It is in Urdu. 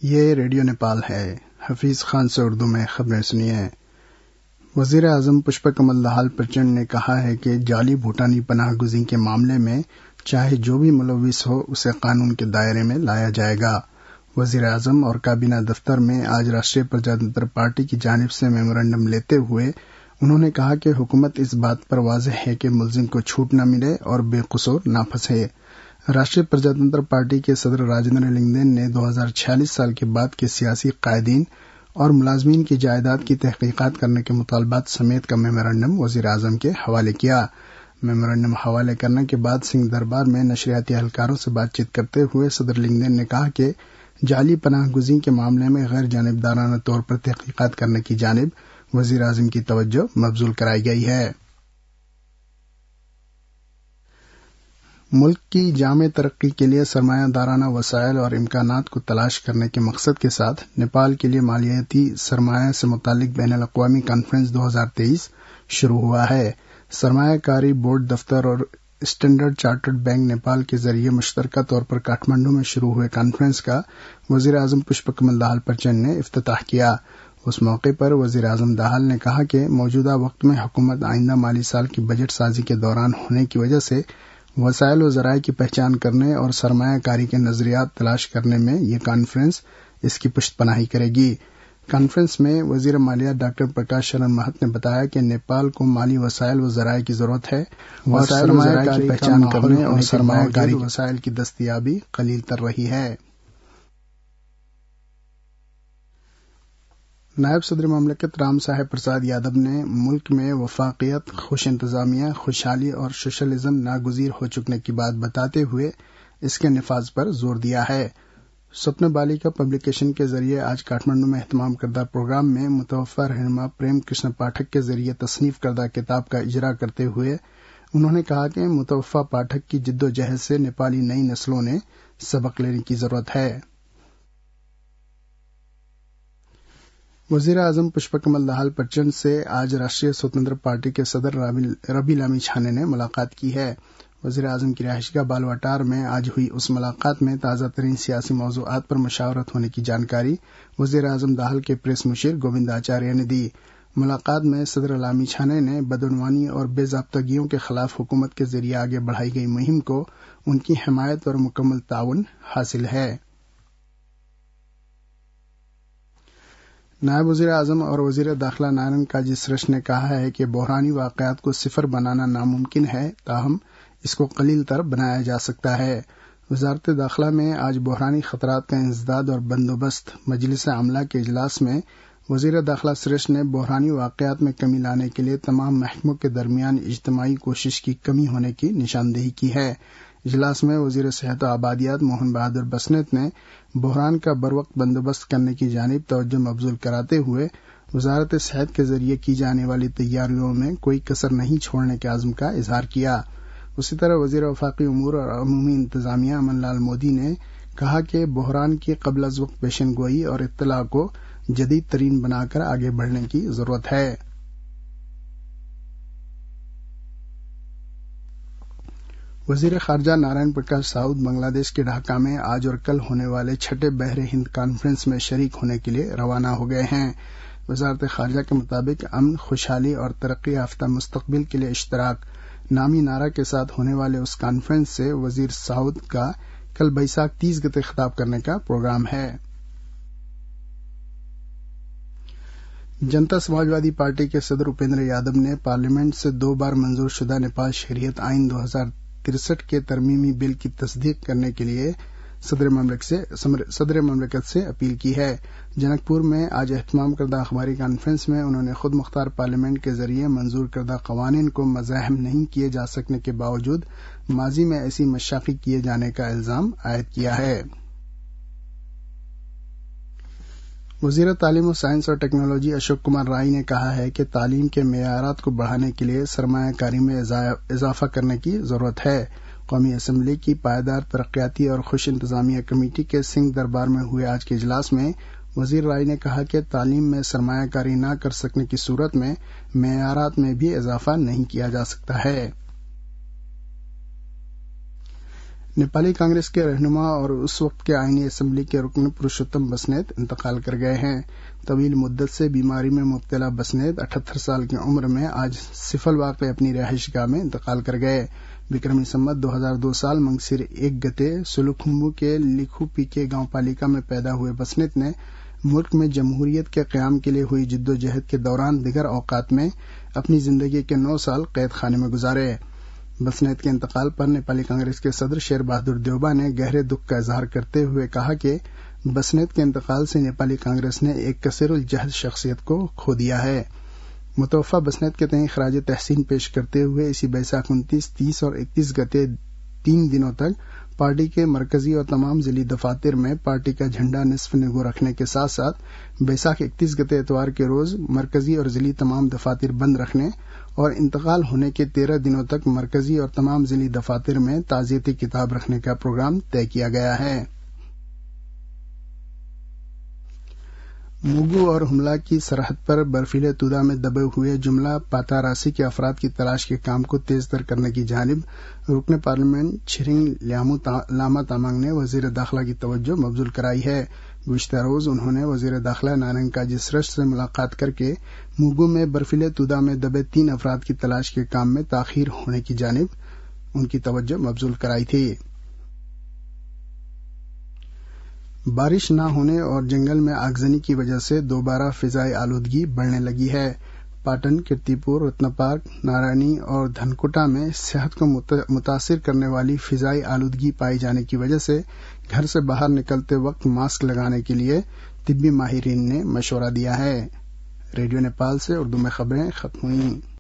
یہ ریڈیو نیپال ہے۔ حفیظ خان سے اردو میں خبریں سنیے۔ وزیر اعظم پشپ کمل دہال پرچنڈ نے کہا ہے کہ جعلی بھوٹانی پناہ گزین کے معاملے میں چاہے جو بھی ملوث ہو اسے قانون کے دائرے میں لایا جائے گا۔ وزیر اعظم اور کابینہ دفتر میں آج راشٹریہ پرجا تنتر پارٹی کی جانب سے میمورنڈم لیتے ہوئے انہوں نے کہا کہ حکومت اس بات پر واضح ہے کہ ملزم کو چھوٹ نہ ملے اور بے قصور نہ پھنسے۔ راشٹریہ پرجا تنتر پارٹی کے صدر راجندر لنگدین نے 2046 سال کے بعد کے سیاسی قائدین اور ملازمین کی جائیداد کی تحقیقات کرنے کے مطالبات سمیت کا میمورنڈم وزیر اعظم کے حوالے کیا۔ میمورنڈم حوالے کرنے کے بعد سنگھ دربار میں نشریاتی اہلکاروں سے بات چیت کرتے ہوئے صدر لنگدین نے کہا کہ جعلی پناہ گزین کے معاملے میں غیر جانبدارانہ طور پر تحقیقات کرنے کی جانب وزیر اعظم کی توجہ مبذول کرائی گئی ہے۔ ملک کی جامع ترقی کے لیے سرمایہ دارانہ وسائل اور امکانات کو تلاش کرنے کے مقصد کے ساتھ نیپال کے لیے مالیاتی سرمایہ سے متعلق بین الاقوامی کانفرنس 2023 شروع ہوا ہے۔ سرمایہ کاری بورڈ دفتر اور اسٹینڈرڈ چارٹرڈ بینک نیپال کے ذریعے مشترکہ طور پر کاٹھمنڈو میں شروع ہوئے کانفرنس کا وزیر اعظم پشپ کمل دہال پرچنڈ نے افتتاح کیا۔ اس موقع پر وزیر اعظم دہال نے کہا کہ موجودہ وقت میں حکومت آئندہ مالی سال کی بجٹ سازی کے دوران ہونے کی وجہ سے وسائل و ذرائع کی پہچان کرنے اور سرمایہ کاری کے نظریات تلاش کرنے میں یہ کانفرنس اس کی پشت پناہی کرے گی۔ کانفرنس میں وزیر مالیات ڈاکٹر پرکاش شرن مہت نے بتایا کہ نیپال کو مالی وسائل و ذرائع کی ضرورت ہے اور سرمایہ کاری کی پہچان کرنے اور سرمایہ کاری وسائل کی دستیابی قلیل تر رہی ہے۔ نائب صدر مملکت رام صاحب پرساد یادو نے ملک میں وفاقیت، خوش انتظامیہ، خوشحالی اور سوشلزم ناگزیر ہو چکنے کی بات بتاتے ہوئے اس کے نفاذ پر زور دیا ہے۔ سپن بالیکا پبلیکیشن کے ذریعے آج کاٹھمنڈو میں اہتمام کردہ پروگرام میں متوفی رہنما پریم کرشن پاٹھک کے ذریعے تصنیف کردہ کتاب کا اجرا کرتے ہوئے انہوں نے کہا کہ متوفی پاٹھک کی جد و جہد سے نیپالی نئی نسلوں نے سبق لینے کی ضرورت ہے۔ وزیر اعظم پشپ کمل دہال پرچنڈ سے آج راشٹریہ سوتنتر پارٹی کے صدر ربی لامی چھانے نے ملاقات کی ہے۔ وزیر اعظم کی رہائش گاہ بالواٹار میں آج ہوئی اس ملاقات میں تازہ ترین سیاسی موضوعات پر مشاورت ہونے کی جانکاری وزیر اعظم دہال کے پریس مشیر گووند آچاریہ نے دی۔ ملاقات میں صدر لامی چھانے نے بدعنوانی اور بے ضابطگیوں کے خلاف حکومت کے ذریعے آگے بڑھائی گئی مہم کو ان کی حمایت اور مکمل تعاون حاصل ہے۔ نائب وزیر اعظم اور وزیر داخلہ نارائن کاجی سرش نے کہا ہے کہ بحرانی واقعات کو صفر بنانا ناممکن ہے، تاہم اس کو قلیل تر بنایا جا سکتا ہے۔ وزارت داخلہ میں آج بحرانی خطرات کا انسداد اور بندوبست مجلس عملہ کے اجلاس میں وزیر داخلہ سرش نے بحرانی واقعات میں کمی لانے کے لیے تمام محکموں کے درمیان اجتماعی کوشش کی کمی ہونے کی نشاندہی کی ہے۔ اجلاس میں وزیر صحت و آبادیات موہن بہادر بسنت نے بحران کا بروقت بندوبست کرنے کی جانب توجہ مبذول کراتے ہوئے وزارت صحت کے ذریعے کی جانے والی تیاریوں میں کوئی کسر نہیں چھوڑنے کے عزم کا اظہار کیا۔ اسی طرح وزیر وفاقی امور اور عمومی انتظامیہ امن لال مودی نے کہا کہ بحران کی قبل از وقت پیشن گوئی اور اطلاع کو جدید ترین بنا کر آگے بڑھنے کی ضرورت ہے۔ وزیر خارجہ نارائن پرکاش ساؤد بنگلہ دیش کے ڈھاکہ میں آج اور کل ہونے والے چھٹے بحر ہند کانفرنس میں شریک ہونے کے لیے روانہ ہو گئے ہیں۔ وزارت خارجہ کے مطابق امن، خوشحالی اور ترقی یافتہ مستقبل کے لیے اشتراک نامی نعرہ کے ساتھ ہونے والے اس کانفرنس سے وزیر ساؤد کا کل بیساکھ 30 گتے خطاب کرنے کا پروگرام ہے۔ جنتا سماجوادی پارٹی کے صدر اپیندر یادو نے پارلیمنٹ سے 2 بار منظور شدہ نیپال شہریت آئین 2063 کے ترمیمی بل کی تصدیق کرنے کے لیے صدر مملکت سے اپیل کی ہے۔ جنک پور میں آج اہتمام کردہ اخباری کانفرنس میں انہوں نے خود مختار پارلیمنٹ کے ذریعے منظور کردہ قوانین کو مزاحم نہیں کیے جا سکنے کے باوجود ماضی میں ایسی مشاقی کیے جانے کا الزام عائد کیا ہے۔ وزیر تعلیم و سائنس اور ٹیکنالوجی اشوک کمار رائے نے کہا ہے کہ تعلیم کے معیارات کو بڑھانے کے لیے سرمایہ کاری میں اضافہ کرنے کی ضرورت ہے۔ قومی اسمبلی کی پائیدار ترقیاتی اور خوش انتظامیہ کمیٹی کے سنگھ دربار میں ہوئے آج کے اجلاس میں وزیر رائے نے کہا کہ تعلیم میں سرمایہ کاری نہ کر سکنے کی صورت میں معیارات میں بھی اضافہ نہیں کیا جا سکتا ہے۔ नेपाली कांग्रेस के रहनुमा और उस वक्त के आईनी असेंबली के रुकन पुरुषोत्तम बसनेत इंतकाल कर गए हैं। तवील मुद्दत से बीमारी में मुब्तला बसनेत 78 साल की उम्र में आज सिफल वाक़ अपनी रिहाइशगाह में इंतकाल कर गए। विक्रमी संवत 2002 साल मंगसिर 1 गते सुलुखुम्बू के लिखू पीके गांव पालिका में पैदा हुए बसनेत ने मुल्क में जमहूरियत के क़याम के लिए हुई जिद्दोजहद के दौरान दिगर औकात में अपनी जिंदगी के 9 साल कैद खाने में गुजारे। बसनेत के इंतकाल पर नेपाली कांग्रेस के सदर शेर बहादुर देउबा ने गहरे दुख का इजहार करते हुए कहा कि बसनेत के इंतकाल से नेपाली कांग्रेस ने एक कसीरुल जहद शख्सियत को खो दिया है। मुतवफ़ा बसनेत के तय खराज तहसीन पेश करते हुए इसी बैसाख 29, 30 और 31 गते 3 दिनों तक पार्टी के मरकजी और तमाम जिली दफातर में पार्टी का झंडा निस्फ निगो रखने के साथ साथ बैसाख 31 गते इतवार के रोज मरकजी और जिली तमाम दफातर बंद रखने और इंतकाल होने के 13 दिनों तक मरकजी और तमाम जिली दफातर में ताज़ियती किताब रखने का प्रोग्राम तय किया गया है। मुगू और हुमला की सरहद पर बर्फीले तुदा में दबे हुए जुमला पातारासी के अफराद की तलाश के काम को तेजतर करने की जानिब रुकन पार्लियामेंट छिरिंग लामा तामांग ने वजीर दाखिला की तवज्जो मबजूल कराई है। गुज़िश्ता रोज उन्होंने वजीर दाखिला नारंग काजी श्रेष्ठ से मुलाकात करके मुगू में बर्फीले तुदा में दबे 3 अफराद की तलाश के काम में ताखीर होने की जानिब उनकी तवज्जो मबजूल कराई थी। बारिश न होने और जंगल में आगजनी की वजह से दोबारा फिजाई आलूदगी बढ़ने लगी है। पाटन, कीर्तिपुर, रत्नपार्क, नारायणी और धनकुटा में सेहत को मुतासिर करने वाली फिजाई आलूदगी पाई जाने की वजह से घर से बाहर निकलते वक्त मास्क लगाने के लिए तिब्बी माहिरीन ने मशवरा दिया है। रेडियो नेपाल से उर्दू में खबरें खत्म हुई।